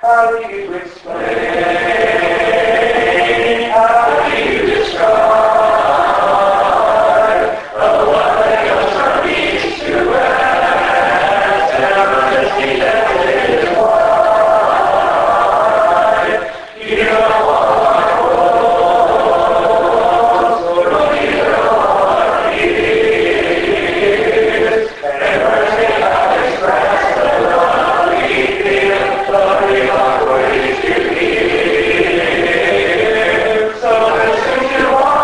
How do you explain? How do you describe the one that goes from east to west, everlasting and his wide? You know what holds, or neither what he is, and mercy how express the love we feel, the real ways to give. So listen to our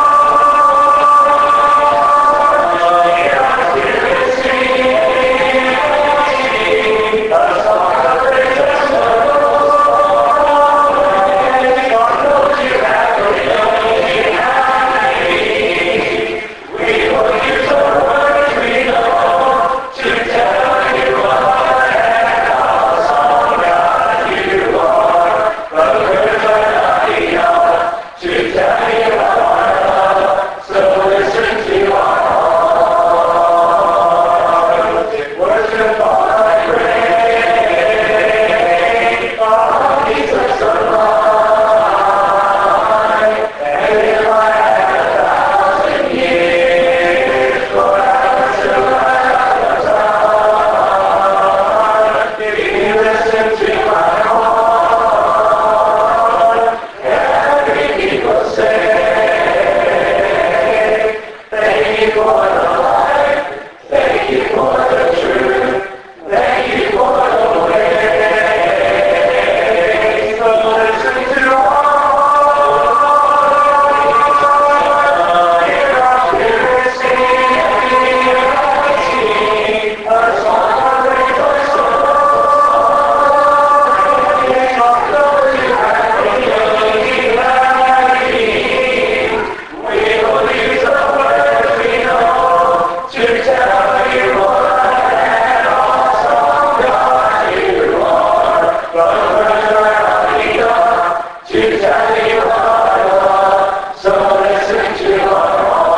hear our spirit sing, a song of praise and love. God knows you have the feeling happening. We will use the words we know to tell you what and how strong God you are. But words are not enough to tell you our love. So listen to our heart. Worship our praise. Our Jesus alive. And if I had 1,000 years, Lord, I would still have the time. If you listen to my heart, every people say, thank you for the life, thank you for the truth, thank you for the way. So listen to our hear our spirit sing, a song of praise or song of those who have the healing. We will use the words we know to tell you what an awesome God you are. But words are not enough to tell you our love. So listen to our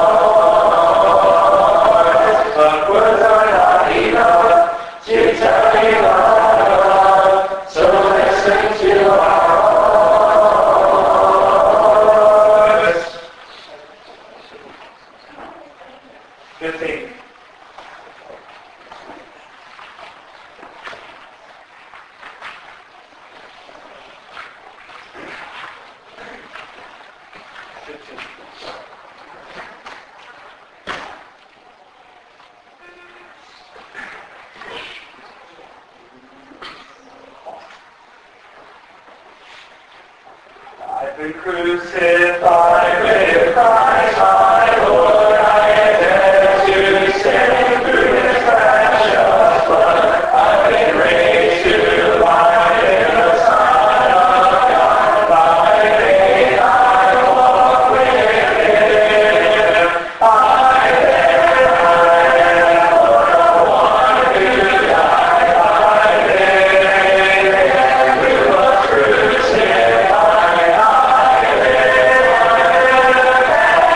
heart. But words are not enough to tell you our love. So listen to our heart. Good thing. I've been crucified with Christ my Lord. I intend to sing through His precious blood. I've been raised to life in the Son of God. By faith I walk with Him. I am for the one who died. I live who was crucified. I live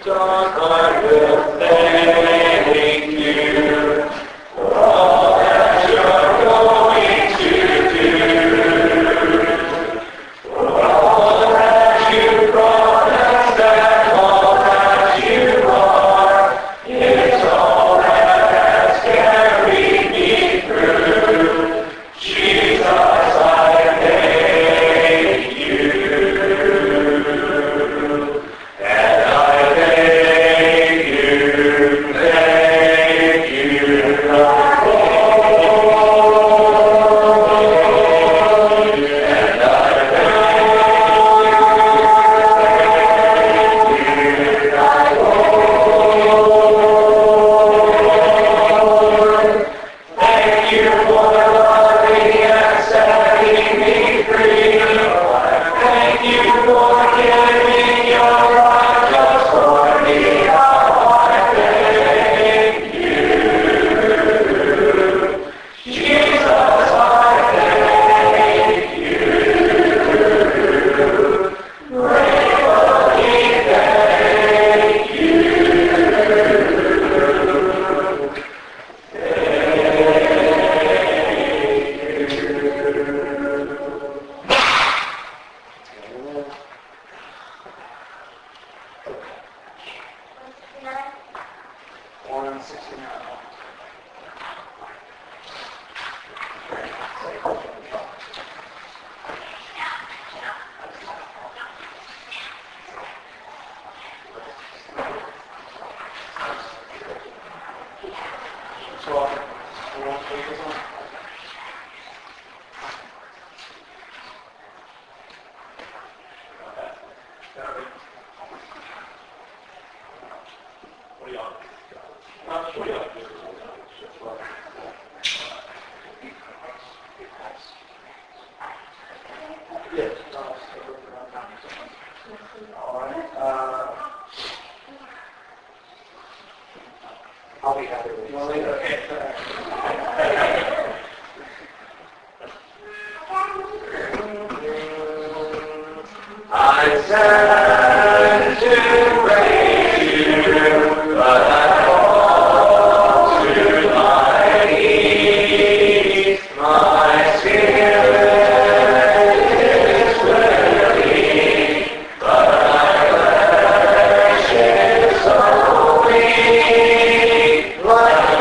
I'll be happy with you. I stand to praise you, but I fall to my knees. My spirit is willing, but my flesh is so weak. Like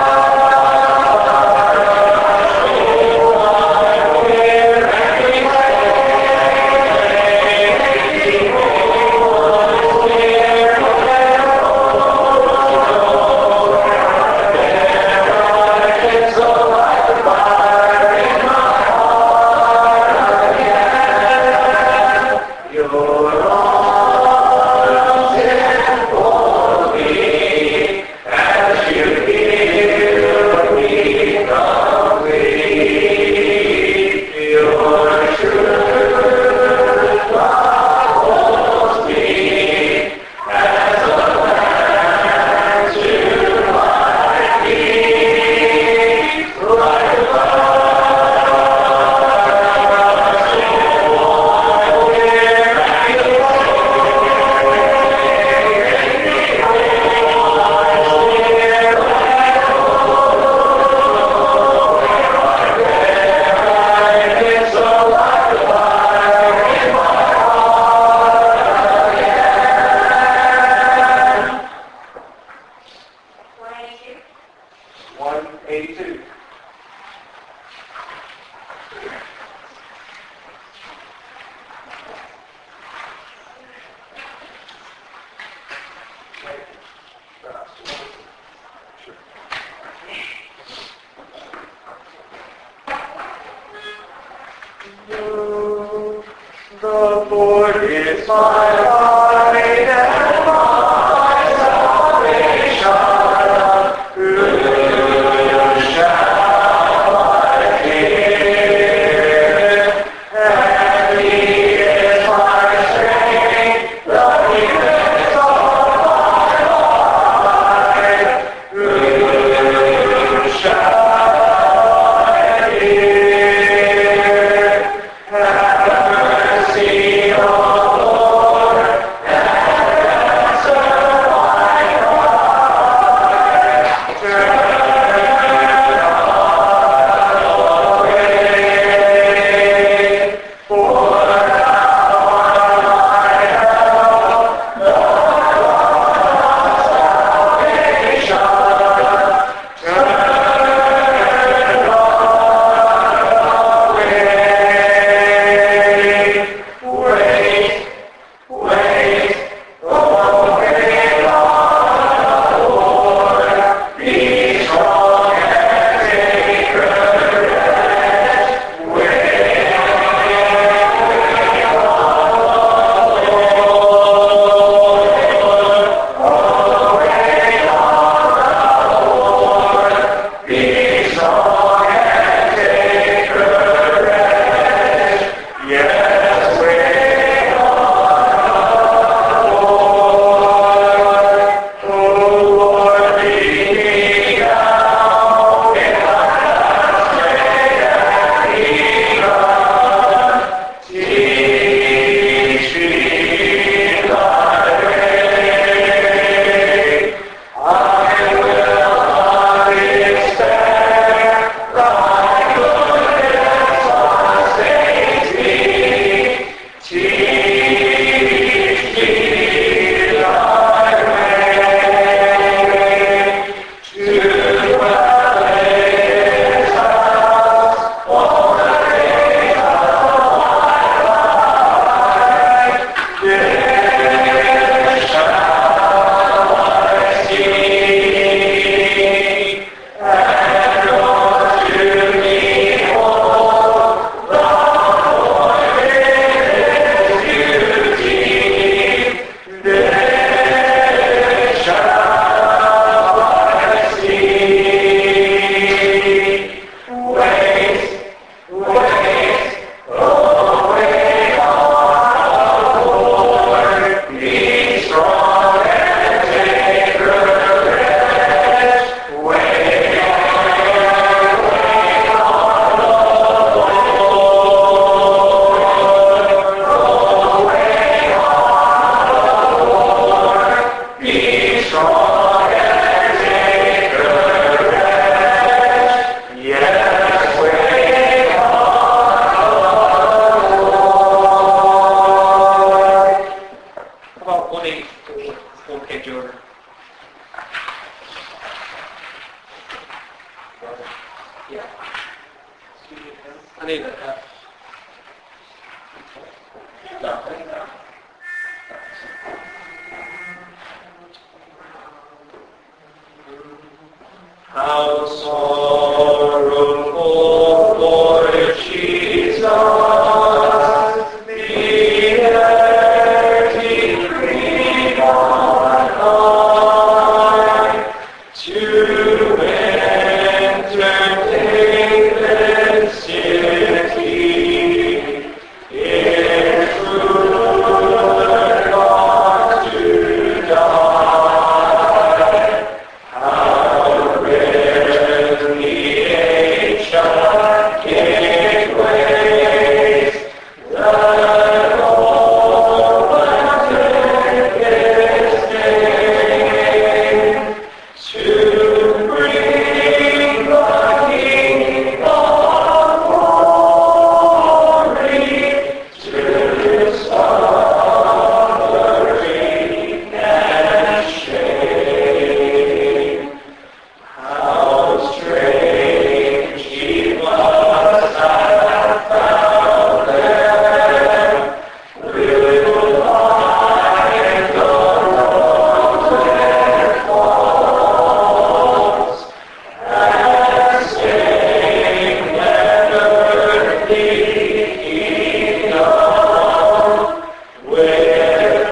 the Lord is my light and my salvation. Whom shall I fear? And He is my strength, the weakness of my life. Whom shall I fear? Have mercy, O Lord, and I need it. How sorrowful for Jesus, the air decreed on high, to entertain this city, in truth not to die. How rare the ancient gateways that opened His name to bring the King of glory to suffering and shame. How strange He must have found them, little like the roses falls, and staying an earthly kingdom with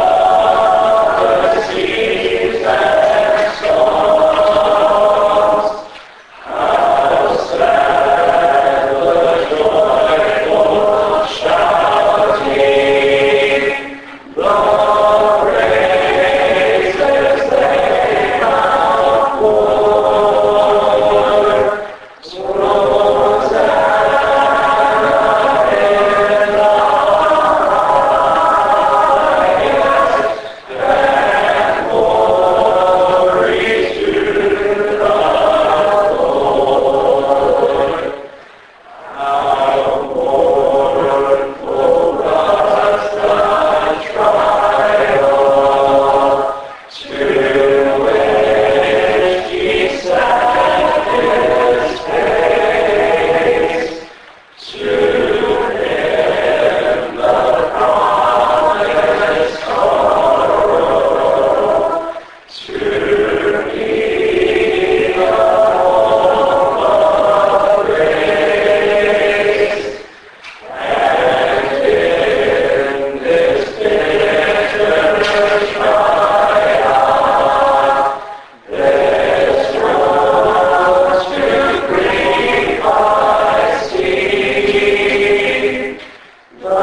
prophecies and songs. How sad the joyful shouting, the praises they have poured. Hosanna in the highest, and glory to the Lord. How mournful was the trial to which He set His face. To Him the promised sorrow, to me the hope of grace. And in this bitter trial, this road to grief I see, the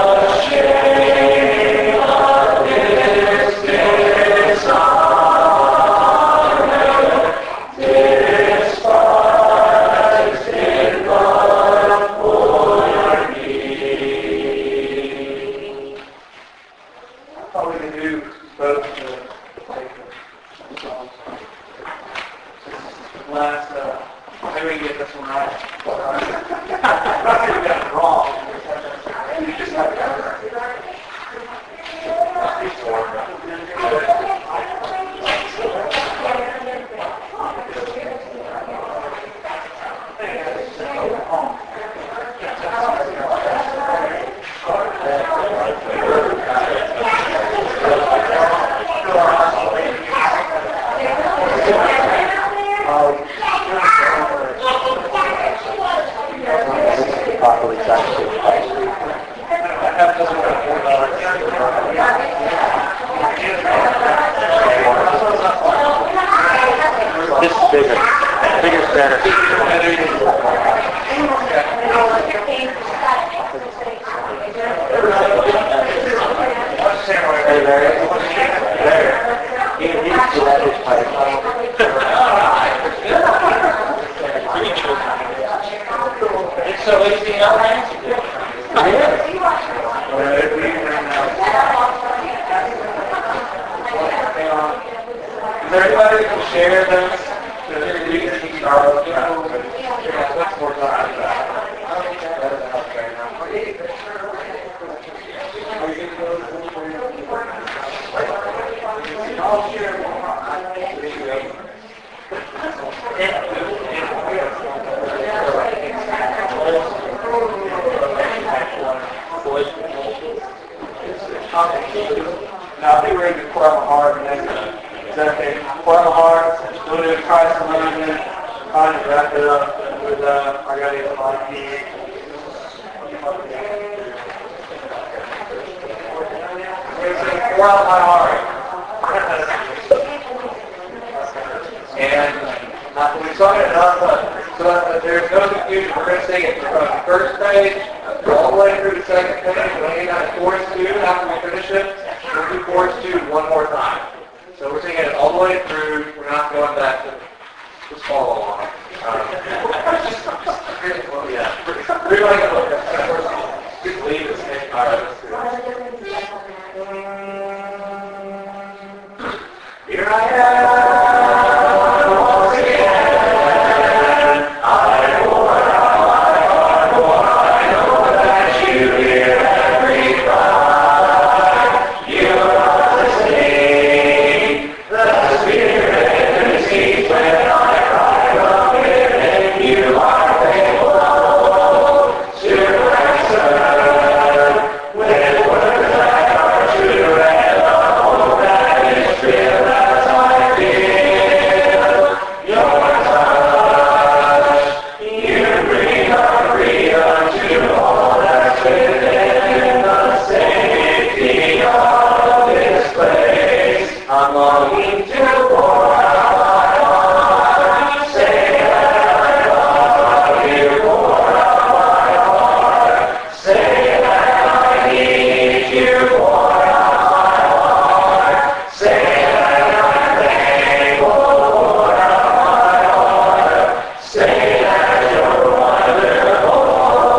shame of His dishonor, despised in love for me. All we can do is vote to take the song. Last, maybe we can get this one right. Not that we got it wrong. You just have to have it right. Properly practiced. This is bigger. Bigger's better. Hey, Larry. Larry. You need to let this pipe. It's so easy now, man. Is there anybody that can share this? You can start with that. Let's work on that. I'll share one. Now, I think we're going to do Pour Out My Heart next. Is that okay? Pour Out My Heart. We'll do Christ Alone. Kind of wrap it up with I Got It Like You. Pour Out My Heart. And we sung it enough, so there's no confusion. We're going to sing it from the first page all the way through the second page. We'll hang out at chorus 2 after we finish it. We'll do chorus 2 one more time. So we're singing it all the way through. We're not going back to just follow along. Well, yeah. We're going to just leave this thing. All right, let's do it. Here I am, once again. I know that you hear every cry. You are listening. The Spirit intercedes when I cry from within. You are faithful to answer with words that are true and the hope that is real as I feel your touch. You bring a freedom to all that's within the safety of this place. I'm longing to pour out my heart. Say that I love you. Pour out my heart. Say that I need you. Pour out my heart. Say that I'm thankful. Pour out my heart. Say that you're wonderful.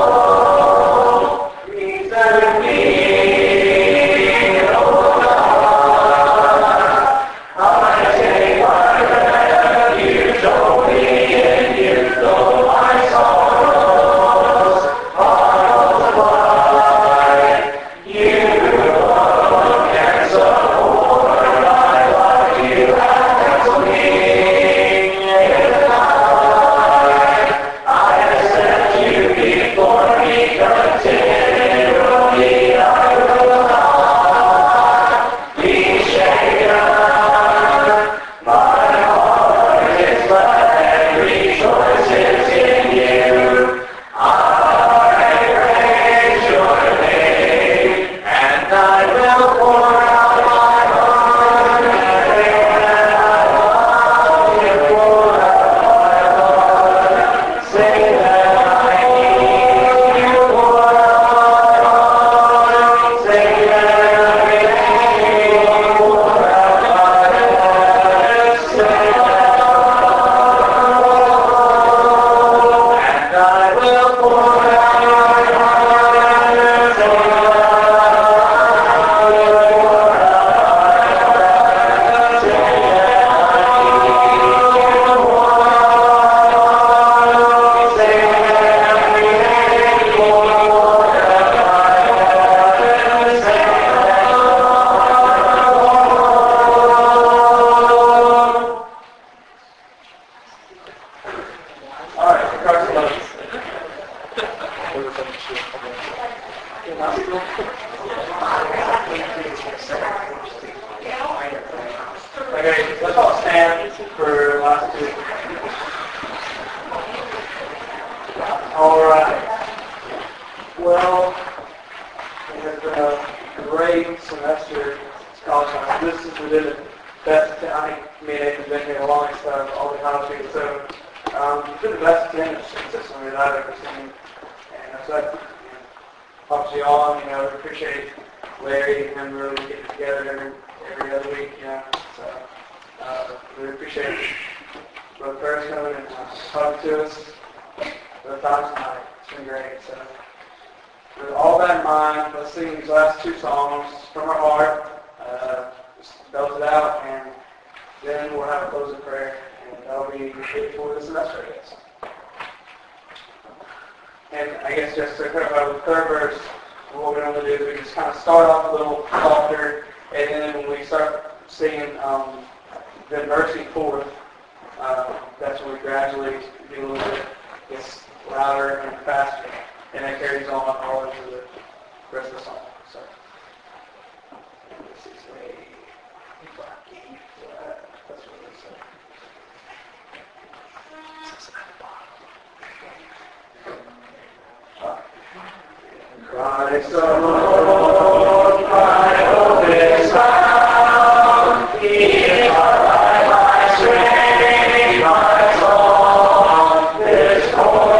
Please let me, oh God. I take my breath. You show me and you know my sorrows are multiplied. You alone can support my life. You have for me in life. I have set you before me continually. I will not be shaken. My heart is glad and rejoices in you. I praise your name, and I will pour out my heart. And I love you, pour out my heart. Say that I need you, pour out my heart. Say that I thank you, pour out my heart. Say that and I will pour out my heart. Say that I will pour out my heart. Say that I need you, pour out my heart. Say that I'm thankful, pour out my heart. Say that all right, Carson, okay, let's all stand for last two. All right. Well, it has been a great semester. College time. This is we did the best. I think me and Nathan's been here the longest of all the college people. So it's been the best attendance consistently that I've ever seen. And so that's obviously all. We appreciate Larry and him really getting together every other week. So we appreciate Brother Ferris coming and talking to us for the time tonight. It's been great. So with all that in mind, let's sing these last two songs from our heart. Just belt it out, and then we'll have a closing prayer, and that'll be it for the semester, I guess. And I guess just to clarify with the third verse, what we're going to do is we just kind of start off a little softer, and then when we start singing the mercy forth, that's when we gradually do a little bit gets louder and faster, and it carries on all into the rest of the song. So. my soul, my hope is found. In my strength, my song, this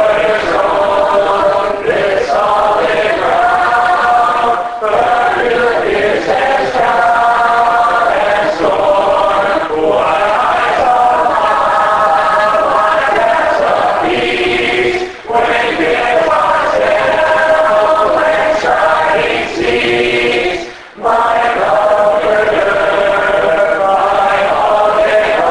cornerstone, this solid ground. But goodness has come and storm what I saw. My paths of peace when it was hell and shining seas. My comforter, my all in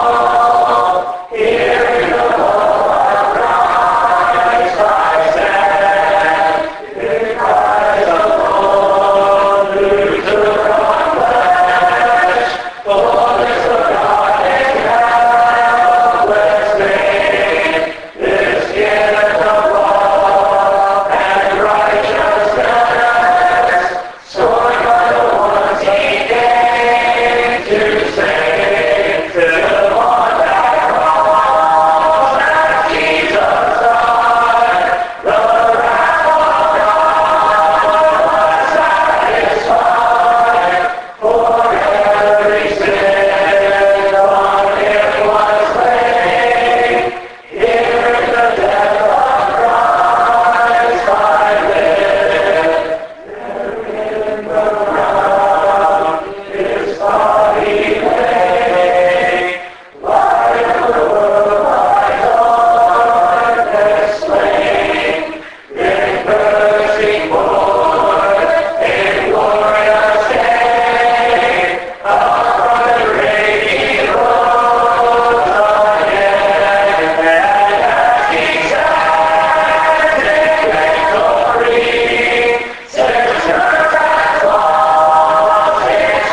all. Here in the Lord Christ I stand. In Christ alone, who took on flesh, fullness of God and helpless babe. This gift of love and righteousness, scorned by the ones He came to save, till on that cross as Jesus died, the wrath of God was satisfied. For every sin on Him was laid. Here in the death of Christ I live. There in the ground His body lay. Light of the world, light of darkness slain. In mercy born, in glorious day. Up from the grave He rose again. And as He sat in victory, Scripture has lost its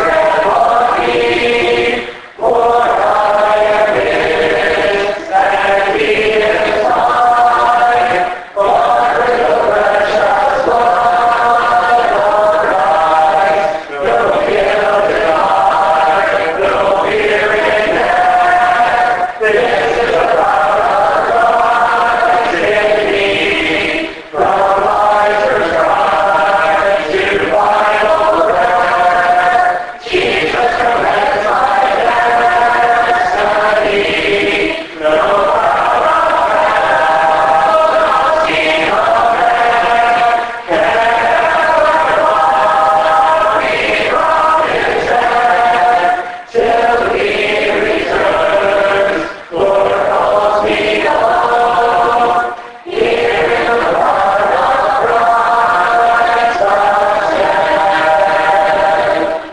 remedy. For I am His, and He is mine. For the precious blood of Christ, no guilt denied, no fear in death. This is the power of Christ in me. From miser's pride to final breath, Jesus commands my destiny. No power of hell, no scheme of man can ever rob me from His hand. Till He returns, Lord calls me home. Here in the heart of Christ I stand.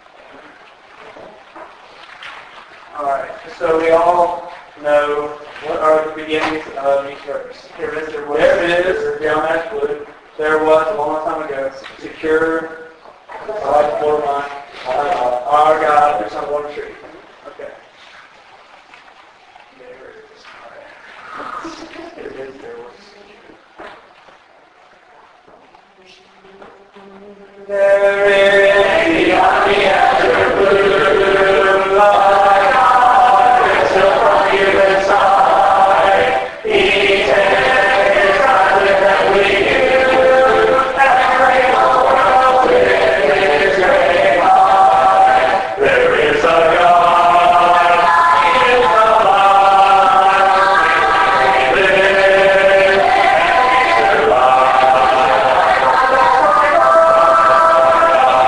All right, so we all know what are the beginnings of each verse. There is John Ashwood. There was a long time ago. Secure, God for our God, there's on one tree. Okay. There it is. All right. There it is. There was. There is beyond the azure blue, my God, still from human side. He takes nothing that we do, and brings the world with His great eye. There is a God in the light, living and survive.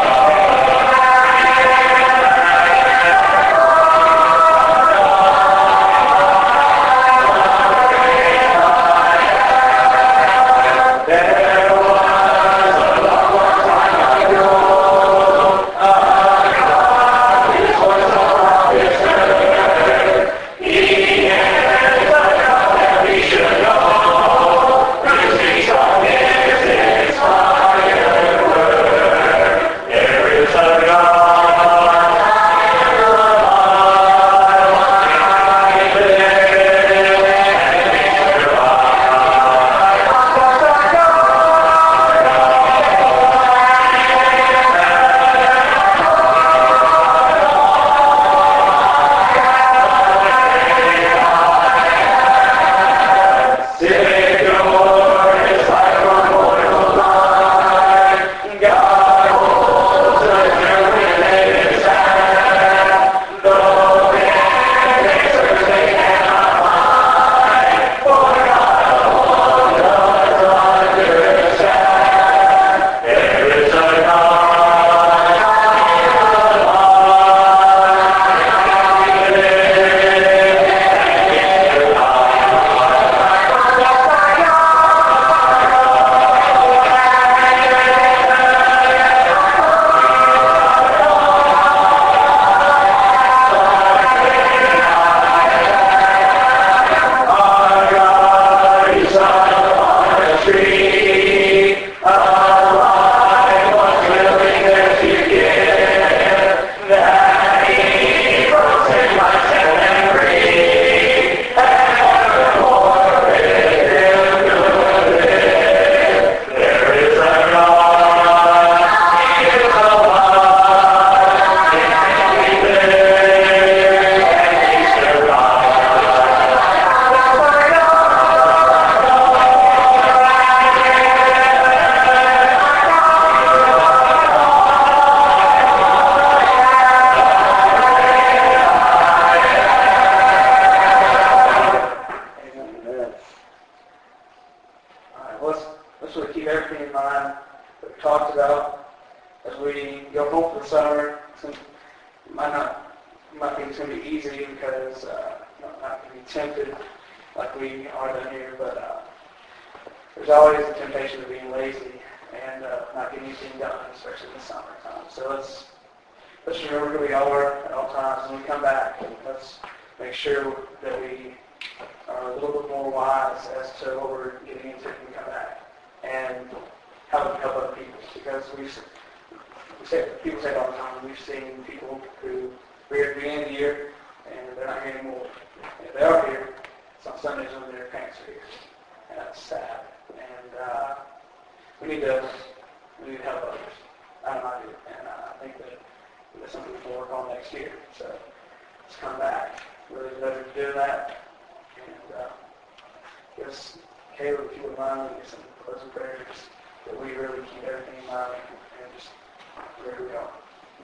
time that we talked about as we go home for the summer. Since it might think it's going to be easy because not going to be tempted like we are down here, but there's always the temptation of being lazy and not getting anything done, especially in the summertime. So let's remember who we are at all times. When we come back, let's make sure that we are a little bit more wise as to what we're getting into when we come back and how we can help other people. Because people say it all the time, we've seen people who are here at the beginning of the year and they're not here anymore. If they are here, it's on Sundays when their parents are here. And that's sad. And we need to help others. I know I do. And I think that that's something we'll work on next year. So let's come back. Really pleasure to do that. And give us, Caleb, if you would mind, get some closing prayers that we really keep everything in mind and just where we are.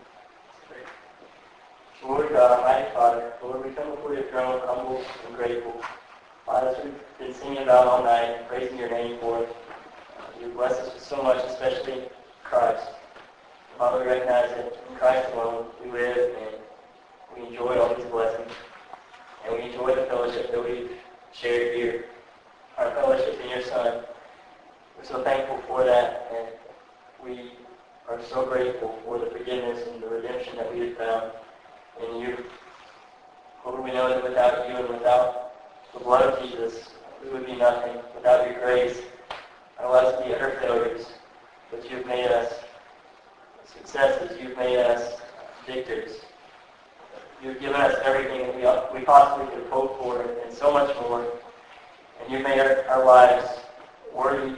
Lord God, Almighty Father, Lord, we come before your throne humble and grateful. Father, as we've been singing about all night and praising your name for it, you bless us with so much, especially Christ. Father, we recognize that in Christ alone we live and we enjoy all these blessings. And we enjoy the fellowship that we've shared here, our fellowship in your Son. We're so thankful for that, and we are so grateful for the forgiveness and the redemption that we have found in you. Lord, we know that without you and without the blood of Jesus, we would be nothing. Without your grace, our lives would be utter failures. But you've made us successes. You've made us victors. You've given us everything that we possibly could hope for and so much more. And you've made our lives worthy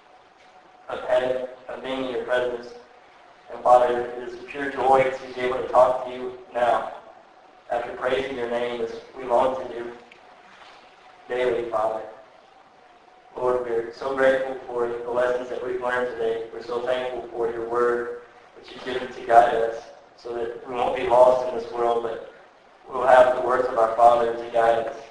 of heaven, of being in your presence. And Father, it is a pure joy to be able to talk to you now, after praising your name as we long to do daily, Father. Lord, we're so grateful for the lessons that we've learned today. We're so thankful for your word that you've given to guide us, so that we won't be lost in this world, but we'll have the words of our Father to guide us,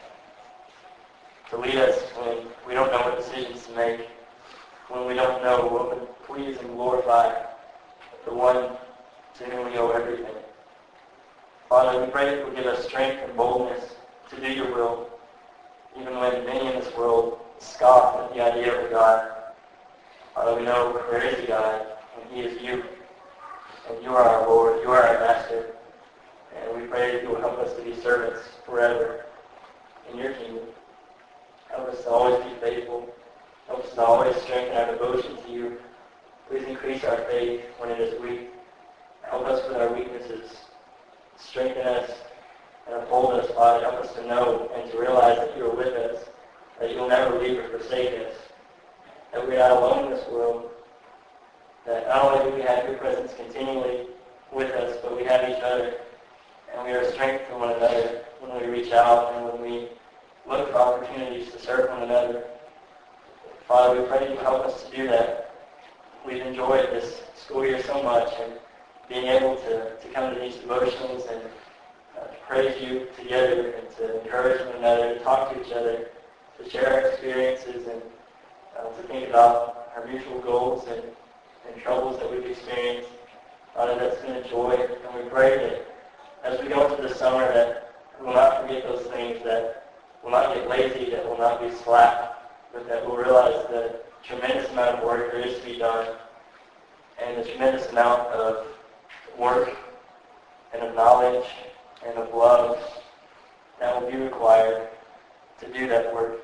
to lead us when we don't know what decisions to make, when we don't know what would please and glorify the one to whom we owe everything. Father, we pray that you'll give us strength and boldness to do your will, even when many in this world scoff at the idea of a God. Father, we know there is a God, and he is you. And you are our Lord, you are our Master. And we pray that you will help us to be servants forever in your kingdom. Help us to always be faithful. Help us to always strengthen our devotion to you. Please increase our faith when it is weak. Help us with our weaknesses. Strengthen us and uphold us, Father. Help us to know and to realize that you are with us, that you will never leave or forsake us, that we are not alone in this world, that not only do we have your presence continually with us, but we have each other, and we are strength to one another when we reach out and when we look for opportunities to serve one another. Father, we pray you help us to do that. We've enjoyed this school year so much, and being able to come to these devotions and to praise you together and to encourage one another, to talk to each other, to share our experiences and to think about our mutual goals and troubles that we've experienced. Father, that's been a joy, and we pray that as we go into the summer that we will not forget those things, that we'll not get lazy, that we'll not be slack, but that we'll realize the tremendous amount of work there is to be done and the tremendous amount of work and of knowledge and of love that will be required to do that work,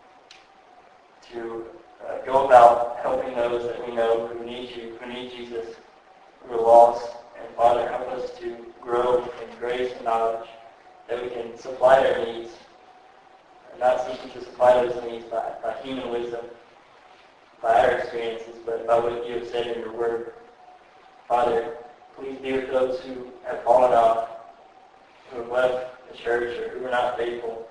to go about helping those that we know who need you, who need Jesus, who are lost. And Father, help us to grow in grace and knowledge, that we can supply their needs, and not seeking to supply those needs by human wisdom, by our experiences, but by what you have said in your word. Father, please be with those who have fallen off, who have left the church, or who are not faithful.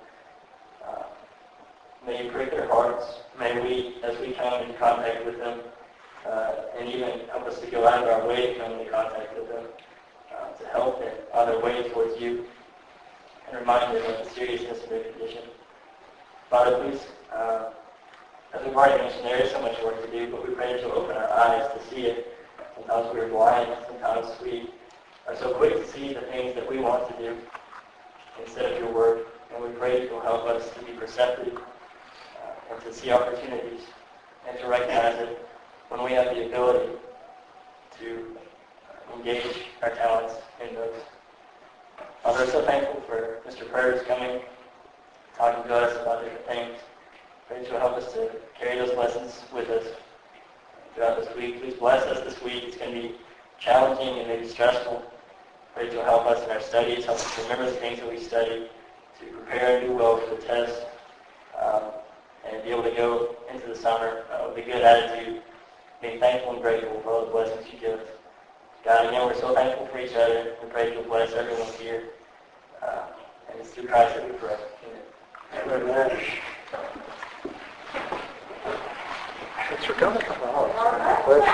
May you break their hearts. May we, as we come into contact with them, and even help us to go out of our way to come into contact with them, to help them on their way towards you, and remind them of the seriousness of their condition. Father, please as we've already mentioned, there is so much work to do, but we pray that you'll open our eyes to see it. Sometimes we're blind, sometimes we are so quick to see the things that we want to do instead of your word. And we pray that you'll help us to be perceptive and to see opportunities and to recognize it when we have the ability to engage our talents in those. Father, we're so thankful for Mr. Purves coming, talking to us about different things. Pray that you'll help us to carry those lessons with us throughout this week. Please bless us this week. It's going to be challenging and maybe stressful. Pray that you'll help us in our studies, help us remember the things that we study, to prepare and do well for the test, and be able to go into the summer with a good attitude, being thankful and grateful for all the blessings you give us. God, again, we're so thankful for each other. We pray that you'll bless everyone here. And it's through Christ that we pray. Amen. Amen. Thanks for coming.